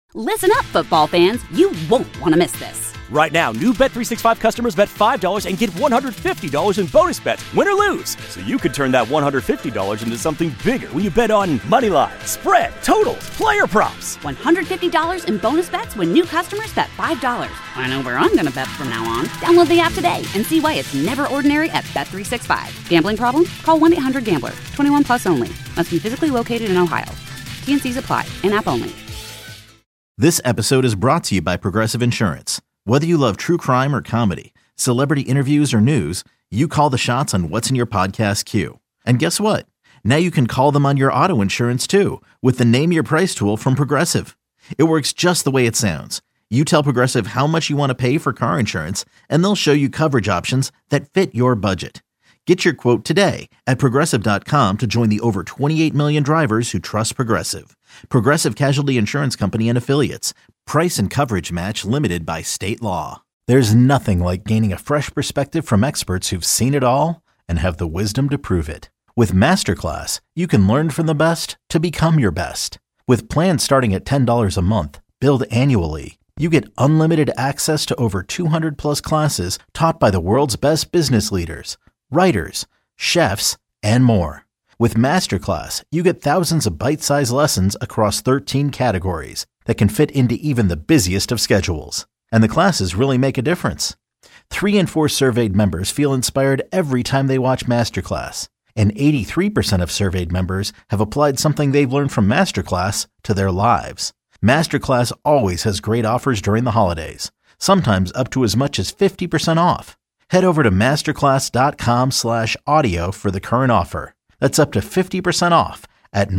Listen up, football fans. You won't want to miss this. Right now, new Bet365 customers bet $5 and get $150 in bonus bets, win or lose. So you could turn that $150 into something bigger when you bet on money line, spread, totals, player props. $150 in bonus bets when new customers bet $5. I know where I'm going to bet from now on. Download the app today and see why it's never ordinary at Bet365. Gambling problem? Call 1-800-GAMBLER. 21 plus only. Must be physically located in Ohio. T&Cs apply. In-app only. This episode is brought to you by Progressive Insurance. Whether you love true crime or comedy, celebrity interviews or news, you call the shots on what's in your podcast queue. And guess what? Now you can call them on your auto insurance too with the Name Your Price tool from Progressive. It works just the way it sounds. You tell Progressive how much you want to pay for car insurance, and they'll show you coverage options that fit your budget. Get your quote today at Progressive.com to join the over 28 million drivers who trust Progressive. Progressive Casualty Insurance Company and Affiliates. Price and coverage match limited by state law. There's nothing like gaining a fresh perspective from experts who've seen it all and have the wisdom to prove it. With Masterclass, you can learn from the best to become your best. With plans starting at $10 a month, billed annually, you get unlimited access to over 200 plus classes taught by the world's best business leaders, writers, chefs, and more. With Masterclass, you get thousands of bite-sized lessons across 13 categories that can fit into even the busiest of schedules. And the classes really make a difference. 3 in 4 surveyed members feel inspired every time they watch Masterclass. And 83% of surveyed members have applied something they've learned from Masterclass to their lives. Masterclass always has great offers during the holidays, sometimes up to as much as 50% off. Head over to masterclass.com/audio for the current offer. That's up to 50% off at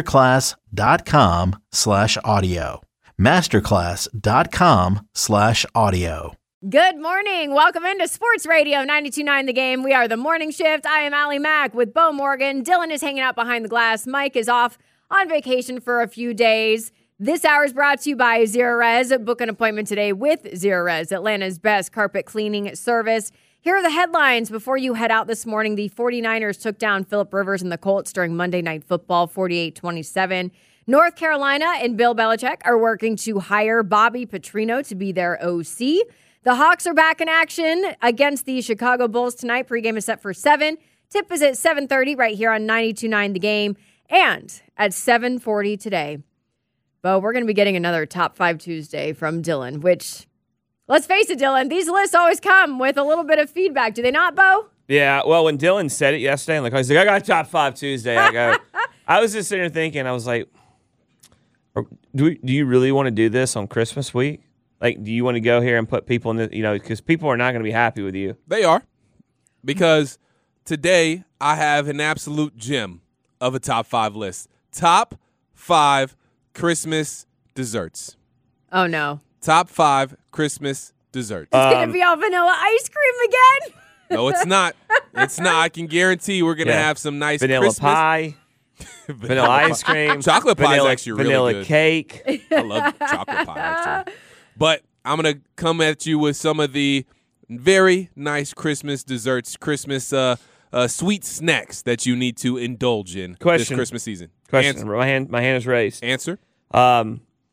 masterclass.com/audio. masterclass.com/audio. Good morning. Welcome into Sports Radio 92.9 The Game. We are the Morning Shift. I am Allie Mack with Bo Morgan. Dylan is hanging out behind the glass. Mike is off on vacation for a few days. This hour is brought to you by Zerorez. Book an appointment today with Zerorez, Atlanta's best carpet cleaning service. Here are the headlines before you head out this morning. The 49ers took down Phillip Rivers and the Colts during Monday Night Football, 48-27. North Carolina and Bill Belichick are working to hire Bobby Petrino to be their OC. The Hawks are back in action against the Chicago Bulls tonight. Pregame is set for 7. Tip is at 7:30 right here on 92.9 The Game. And at 7:40 today, Bo, we're going to be getting another Top 5 Tuesday from Dylan, which, let's face it, Dylan, these lists always come with a little bit of feedback. Do they not, Bo? Yeah, well, when Dylan said it yesterday, I was like, I got Top 5 Tuesday. I was just sitting there thinking, I was like, do you really want to do this on Christmas week? Like, do you want to go here and put people in the, because people are not going to be happy with you. They are. Because today I have an absolute gem of a top 5 list. Top 5 Christmas desserts. Oh, no. Top 5 Christmas desserts. It's going to be all vanilla ice cream again? No, it's not. It's not. I can guarantee we're going to have some nice vanilla Christmas. Pie. Vanilla ice cream. Chocolate pie is actually really vanilla good. Cake. I love chocolate pie, actually. But I'm going to come at you with some of the very nice Christmas desserts, Christmas sweet snacks that you need to indulge in this Christmas season. Question. Answer. My hand is raised. Answer. Are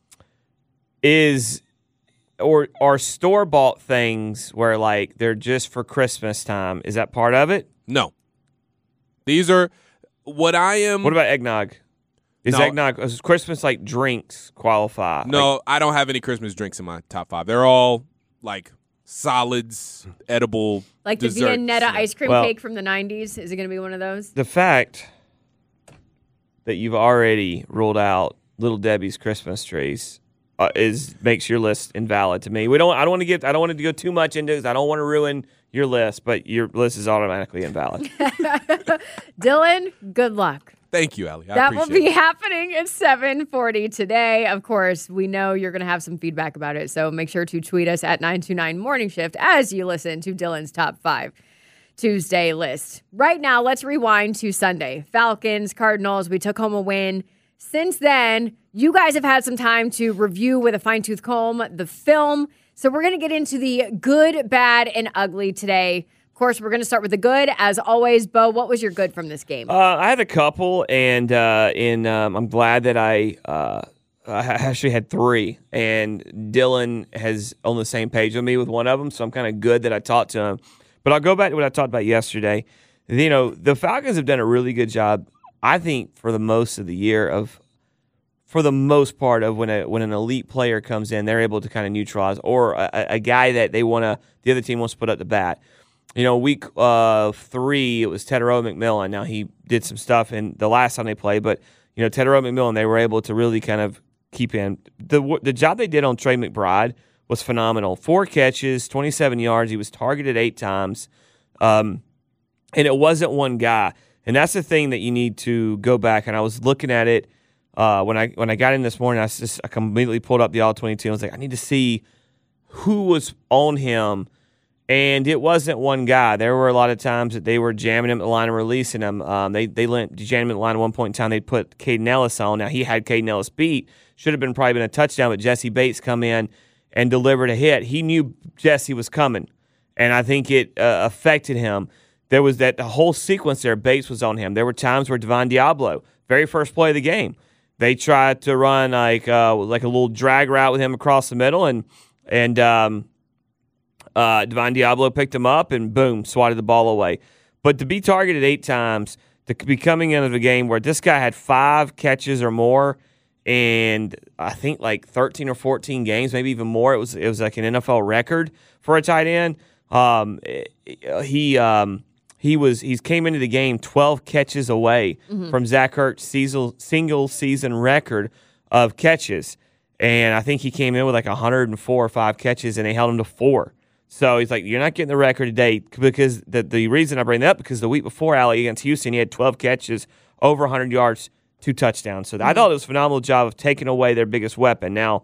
store-bought things where, like, they're just for Christmas time, is that part of it? No. These are what I am. What about eggnog? Is Christmas, like, drinks qualify? No, I don't have any Christmas drinks in my top 5. They're all, like, solids, edible like desserts. The Viennetta ice cream cake from the 90s? Is it going to be one of those? The fact that you've already ruled out Little Debbie's Christmas trees makes your list invalid to me. I don't want to go too much into it because I don't want to ruin your list, but your list is automatically invalid. Dylan, good luck. Thank you, Allie. That will be happening at 7:40 today. Of course, we know you're going to have some feedback about it, so make sure to tweet us at 929 Morning Shift as you listen to Dylan's Top 5 Tuesday list. Right now, let's rewind to Sunday. Falcons, Cardinals, we took home a win. Since then, you guys have had some time to review with a fine-tooth comb the film, so we're going to get into the good, bad, and ugly today. Of course, we're going to start with the good. As always, Bo, what was your good from this game? I had a couple, and I'm glad that I actually had 3, and Dylan has on the same page with me with one of them, so I'm kind of good that I talked to him. But I'll go back to what I talked about yesterday. The Falcons have done a really good job, I think, for the most of the year for the most part of when an elite player comes in, they're able to kind of neutralize, or a guy that the other team wants to put up the bat. Week 3, it was Tetairoa McMillan. Now, he did some stuff in the last time they played, but, Tetairoa McMillan, they were able to really kind of keep in. The job they did on Trey McBride was phenomenal. 4 catches, 27 yards. He was targeted 8 times, and it wasn't one guy. And that's the thing that you need to go back. And I was looking at it when I got in this morning. I completely pulled up the All-22. I was like, I need to see who was on him. And it wasn't one guy. There were a lot of times that they were jamming him at the line and releasing him. They jammed him at the line at one point in time. They put Caden Ellis on. Now, he had Caden Ellis beat. Should have probably been a touchdown, but Jesse Bates come in and delivered a hit. He knew Jesse was coming, and I think it affected him. There was the whole sequence there. Bates was on him. There were times where Divine Diablo, very first play of the game, they tried to run like a little drag route with him across the middle, and Divine Diablo picked him up and, boom, swatted the ball away. But to be targeted 8 times, to be coming into the game where this guy had 5 catches or more, and I think like 13 or 14 games, maybe even more. It was like an NFL record for a tight end. He came into the game 12 catches away from Zach Ertz's single season record of catches, and I think he came in with like 104 or 5 catches, and they held him to 4. So he's like, you're not getting the record today, because the reason I bring that up, because the week before, Allie, against Houston, he had 12 catches, over 100 yards, 2 touchdowns. So I thought it was a phenomenal job of taking away their biggest weapon. Now,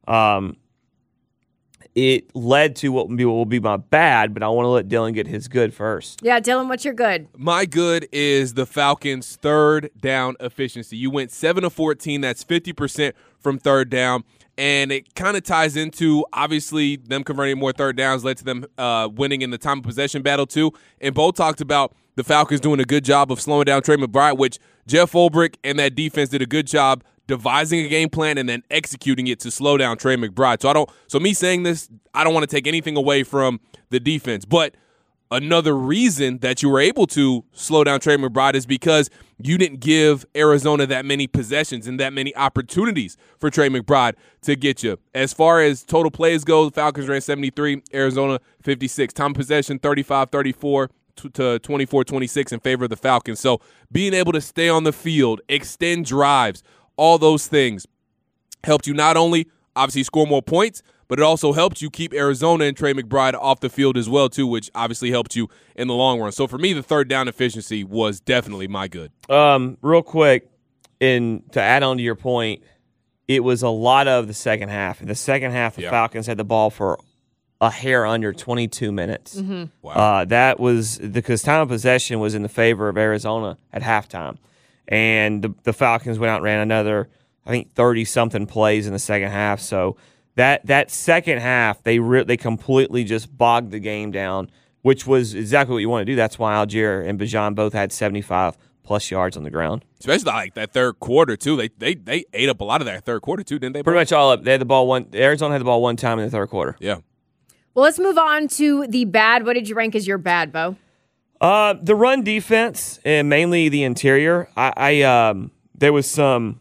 it led to what will be my bad, but I want to let Dylan get his good first. Yeah, Dylan, what's your good? My good is the Falcons' third down efficiency. You went 7 of 14. That's 50% from third down. And it kind of ties into, obviously, them converting more third downs led to them winning in the time of possession battle, too. And Bo talked about the Falcons doing a good job of slowing down Trey McBride, which Jeff Ulbrich and that defense did a good job devising a game plan and then executing it to slow down Trey McBride. So me saying this, I don't want to take anything away from the defense. But another reason that you were able to slow down Trey McBride is because you didn't give Arizona that many possessions and that many opportunities for Trey McBride to get you. As far as total plays go, the Falcons ran 73, Arizona 56. Time of possession 35-34 to 24-26 in favor of the Falcons. So being able to stay on the field, extend drives, all those things helped you not only obviously score more points, but it also helped you keep Arizona and Trey McBride off the field as well, too, which obviously helped you in the long run. So for me, the third down efficiency was definitely my good. Real quick, to add on to your point, it was a lot of the second half. In the second half, the Falcons had the ball for a hair under 22 minutes. Mm-hmm. Wow. That was because time of possession was in the favor of Arizona at halftime. And the Falcons went out and ran another, I think, 30-something plays in the second half. So that second half, they completely just bogged the game down, which was exactly what you want to do. That's why Algier and Bijan both had 75-plus yards on the ground. Especially like that third quarter, too. They ate up a lot of that third quarter, too, didn't they? Pretty much all up. They had the ball Arizona had the ball one time in the third quarter. Yeah. Well, let's move on to the bad. What did you rank as your bad, Bo? The run defense and mainly the interior. There was some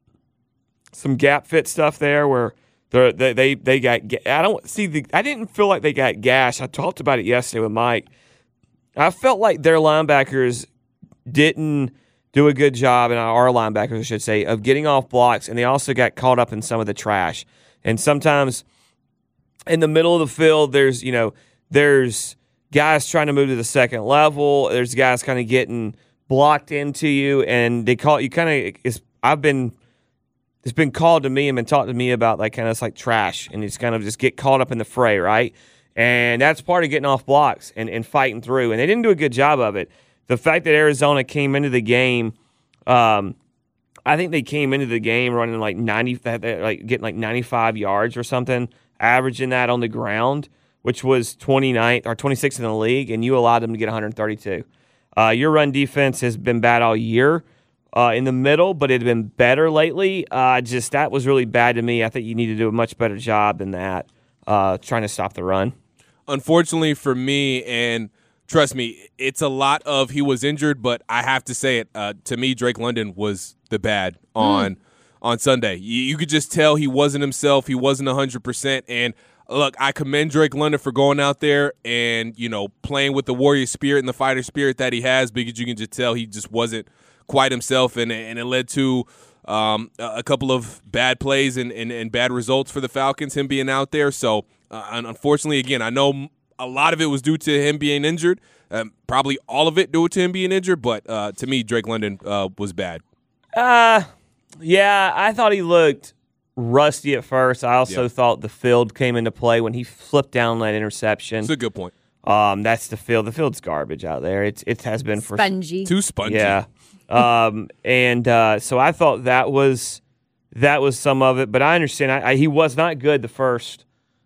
gap fit stuff there where they got. I didn't feel like they got gashed. I talked about it yesterday with Mike. I felt like their linebackers didn't do a good job, and our linebackers, I should say, of getting off blocks, and they also got caught up in some of the trash. And sometimes in the middle of the field, there's guys trying to move to the second level. There's guys kind of getting blocked into you, and they call you kind of. It's been called to me and been talked to me about like kind of like trash, and it's kind of just get caught up in the fray, right? And that's part of getting off blocks and fighting through. And they didn't do a good job of it. The fact that Arizona came into the game, I think they came into the game running like 90, like getting like 95 yards or something, averaging that on the ground, which was 29th or 26th in the league, and you allowed them to get 132. Your run defense has been bad all year. in the middle, but it had been better lately. That was really bad to me. I think you need to do a much better job than that, trying to stop the run. Unfortunately for me, and trust me, it's a lot of he was injured, but I have to say it. To me, Drake London was the bad on Sunday. You could just tell he wasn't himself. He wasn't 100%. And look, I commend Drake London for going out there and, playing with the warrior spirit and the fighter spirit that he has, because you can just tell he just wasn't quite himself, and it led to a couple of bad plays and bad results for the Falcons, him being out there. So, unfortunately, again, I know a lot of it was due to him being injured, probably all of it due to him being injured, but to me, Drake London was bad. Yeah, I thought he looked rusty at first. I also thought the field came into play when he flipped down that interception. That's a good point. That's the field. The field's garbage out there. It has been for spongy. Too spongy. Yeah. So I thought that was some of it, but I understand. He was not good the first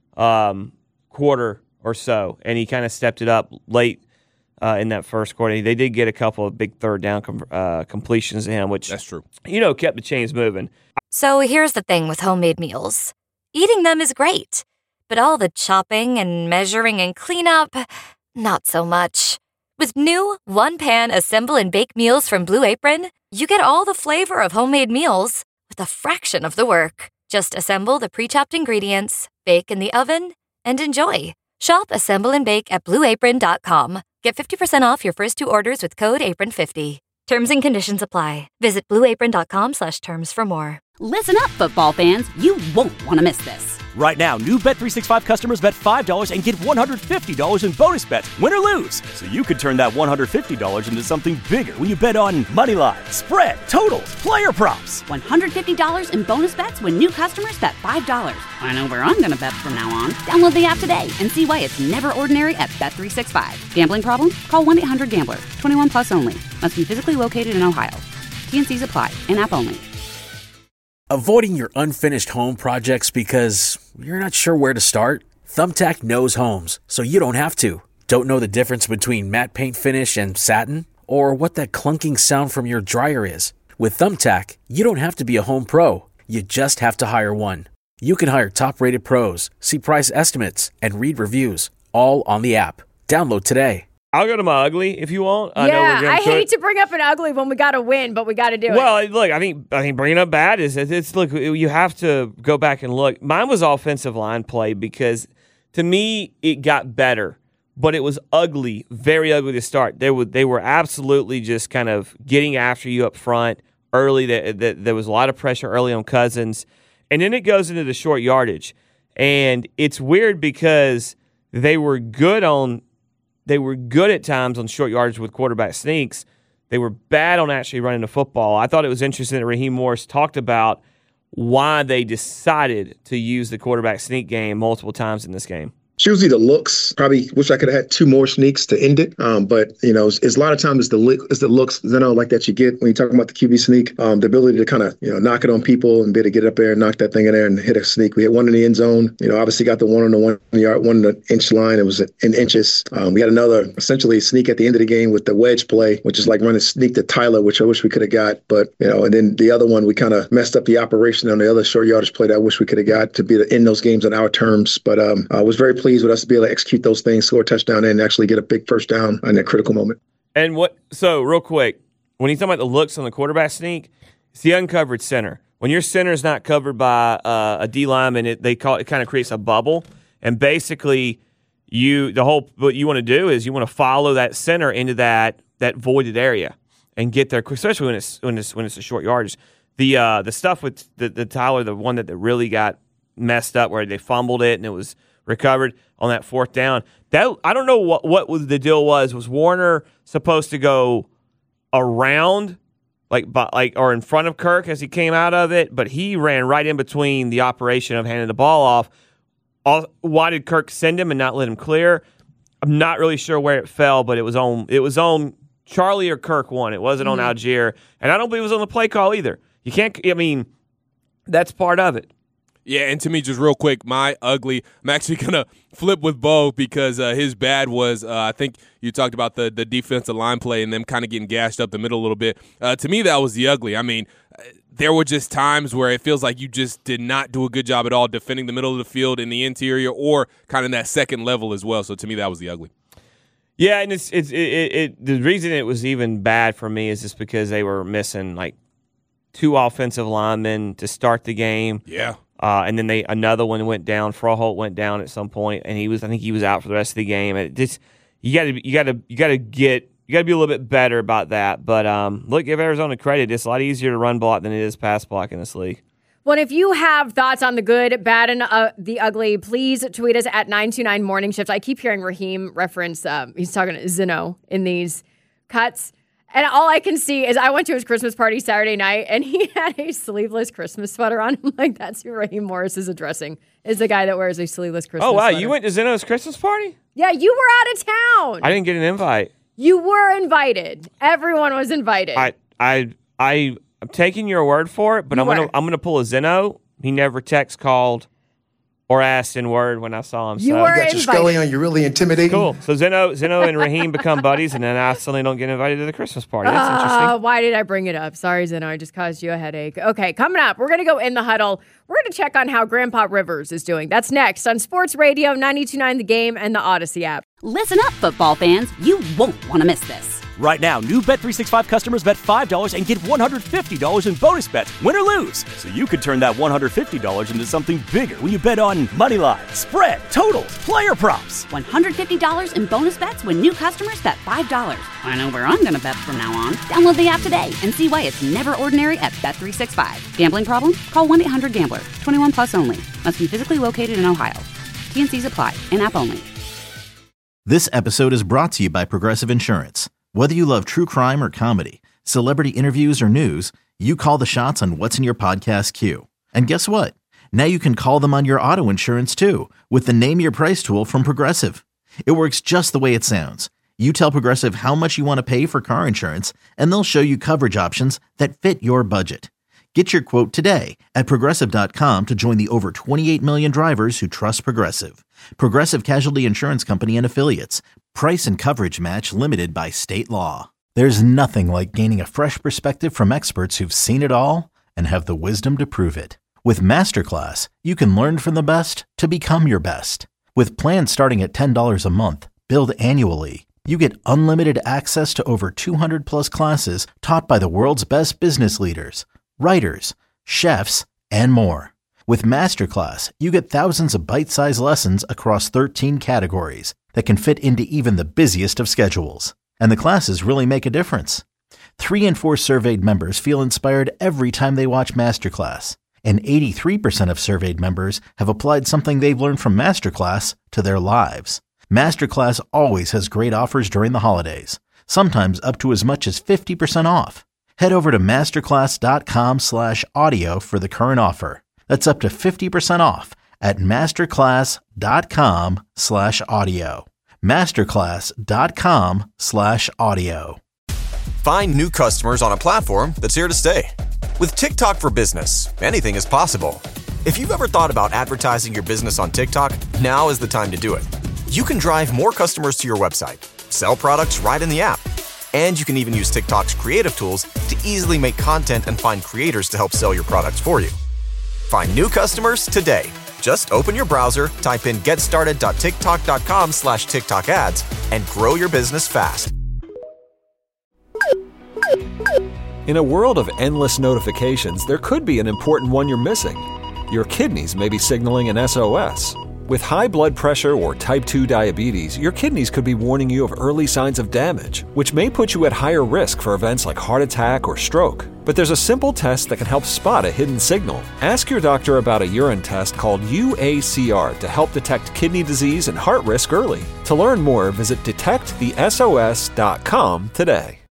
quarter or so, and he kind of stepped it up late in that first quarter. They did get a couple of big third down completions to him, which that's true. Kept the chains moving. So here's the thing with homemade meals. Eating them is great, but all the chopping and measuring and cleanup, not so much. With new one-pan assemble and bake meals from Blue Apron, you get all the flavor of homemade meals with a fraction of the work. Just assemble the pre-chopped ingredients, bake in the oven, and enjoy. Shop Assemble and Bake at BlueApron.com. Get 50% off your first 2 orders with code APRON50. Terms and conditions apply. Visit BlueApron.com/terms for more. Listen up, football fans. You won't want to miss this. Right now, new Bet365 customers bet $5 and get $150 in bonus bets, win or lose. So you could turn that $150 into something bigger when you bet on money line, spread, totals, player props. $150 in bonus bets when new customers bet $5. I know where I'm going to bet from now on. Download the app today and see why it's never ordinary at Bet365. Gambling problem? Call 1-800-GAMBLER. 21 plus only. Must be physically located in Ohio. T&Cs apply. In-app only. Avoiding your unfinished home projects because you're not sure where to start? Thumbtack knows homes, so you don't have to. Don't know the difference between matte paint finish and satin? Or what that clunking sound from your dryer is? With Thumbtack, you don't have to be a home pro. You just have to hire one. You can hire top-rated pros, see price estimates, and read reviews, all on the app. Download today. I'll go to my ugly if you want. I hate to bring up an ugly when we got to win, but we got to do it. Well, look, I think bringing up bad is look. You have to go back and look. Mine was offensive line play because to me it got better, but it was ugly, very ugly to start. They were absolutely just kind of getting after you up front early. There was a lot of pressure early on Cousins, and then it goes into the short yardage, and it's weird because they were good at times on short yardage with quarterback sneaks. They were bad on actually running the football. I thought it was interesting that Raheem Morris talked about why they decided to use the quarterback sneak game multiple times in this game. It's usually the looks. Probably wish I could have had 2 more sneaks to end it. But it's a lot of times it's the looks, like that you get when you talk about the QB sneak. The ability to kind of knock it on people and be able to get up there and knock that thing in there and hit a sneak. We had one in the end zone. Obviously got the one on the 1 yard, 1 inch line. It was in inches. We had another essentially sneak at the end of the game with the wedge play, which is like running sneak to Tyler, which I wish we could have got. But and then the other one we kind of messed up the operation on the other short yardage play that I wish we could have got to be in those games on our terms. But I was very pleased with us to be able to execute those things, score a touchdown, and actually get a big first down in that critical moment. And so real quick, when you talk about the looks on the quarterback sneak, it's the uncovered center. When your center is not covered by a D lineman, it kind of creates a bubble, and basically what you want to do is you want to follow that center into that voided area and get there, especially when it's a short yardage. The stuff with the Tyler, the one that really got messed up where they fumbled it and it was recovered on that 4th down. That I don't know what the deal was. Was Warner supposed to go around or in front of Kirk as he came out of it? But he ran right in between the operation of handing the ball off. Why did Kirk send him and not let him clear? I'm not really sure where it fell, but it was on Charlie or Kirk one. It wasn't on Algier, and I don't believe it was on the play call either. You can't. I mean, that's part of it. Yeah, and to me, just real quick, my ugly, I'm actually going to flip with Bo because his bad was, I think you talked about the defensive line play and them kind of getting gashed up the middle a little bit. To me, that was the ugly. I mean, there were just times where it feels like you just did not do a good job at all defending the middle of the field in the interior or kind of that second level as well. So to me, that was the ugly. Yeah, and the reason it was even bad for me is just because they were missing like 2 offensive linemen to start the game. Yeah. And then another one went down. Froholt went down at some point, and I think he was out for the rest of the game. And you got to be a little bit better about that. But look, give Arizona credit. It's a lot easier to run block than it is pass block in this league. Well, if you have thoughts on the good, bad, and the ugly, please tweet us at 929 Morning Shift. I keep hearing Raheem reference. He's talking to Zeno in these cuts. And all I can see is I went to his Christmas party Saturday night, and he had a sleeveless Christmas sweater on. I'm like, that's who Raheem Morris is addressing, is the guy that wears a sleeveless Christmas sweater. Oh, wow. You went to Zeno's Christmas party? Yeah, you were out of town. I didn't get an invite. You were invited. Everyone was invited. I'm taking your word for it, but I'm gonna pull a Zeno. He never text, called, or asked in word when I saw him. You were got your Scully on. You're really intimidating. Cool. So Zeno and Raheem become buddies, and then I suddenly don't get invited to the Christmas party. That's interesting. Why did I bring it up? Sorry, Zeno. I just caused you a headache. Okay, coming up, we're going to go in the huddle. We're going to check on how Grandpa Rivers is doing. That's next on Sports Radio 92.9 The Game and the Odyssey app. Listen up, football fans. You won't want to miss this. Right now, new Bet365 customers bet $5 and get $150 in bonus bets, win or lose. So you could turn that $150 into something bigger when you bet on money line, spread, totals, player props. $150 in bonus bets when new customers bet $5. I know where I'm going to bet from now on. Download the app today and see why it's never ordinary at Bet365. Gambling problem? Call 1-800-GAMBLER. 21 plus only. Must be physically located in Ohio. T&Cs apply. In-app only. This episode is brought to you by Progressive Insurance. Whether you love true crime or comedy, celebrity interviews or news, you call the shots on what's in your podcast queue. And guess what? Now you can call them on your auto insurance too with the Name Your Price tool from Progressive. It works just the way it sounds. You tell Progressive how much you want to pay for car insurance, and they'll show you coverage options that fit your budget. Get your quote today at Progressive.com to join the over 28 million drivers who trust Progressive. Progressive Casualty Insurance Company and Affiliates. Price and coverage match limited by state law. There's nothing like gaining a fresh perspective from experts who've seen it all and have the wisdom to prove it. With Masterclass, you can learn from the best to become your best. With plans starting at $10 a month, billed annually, you get unlimited access to over 200 plus classes taught by the world's best business leaders, writers, chefs, and more. With Masterclass, you get thousands of bite-sized lessons across 13 categories that can fit into even the busiest of schedules. And the classes really make a difference. 3 in 4 surveyed members feel inspired every time they watch Masterclass. And 83% of surveyed members have applied something they've learned from Masterclass to their lives. Masterclass always has great offers during the holidays, sometimes up to as much as 50% off. Head over to masterclass.com/audio for the current offer. That's up to 50% off at masterclass.com/audio. masterclass.com/audio. Find new customers on a platform that's here to stay. With TikTok for Business, anything is possible. If you've ever thought about advertising your business on TikTok, now is the time to do it. You can drive more customers to your website, sell products right in the app, and you can even use TikTok's creative tools to easily make content and find creators to help sell your products for you. Find new customers today. Just open your browser, type in getstarted.tiktok.com/TikTok ads, and grow your business fast. In a world of endless notifications, there could be an important one you're missing. Your kidneys may be signaling an SOS. With high blood pressure or type 2 diabetes, your kidneys could be warning you of early signs of damage, which may put you at higher risk for events like heart attack or stroke. But there's a simple test that can help spot a hidden signal. Ask your doctor about a urine test called UACR to help detect kidney disease and heart risk early. To learn more, visit detectthesos.com today.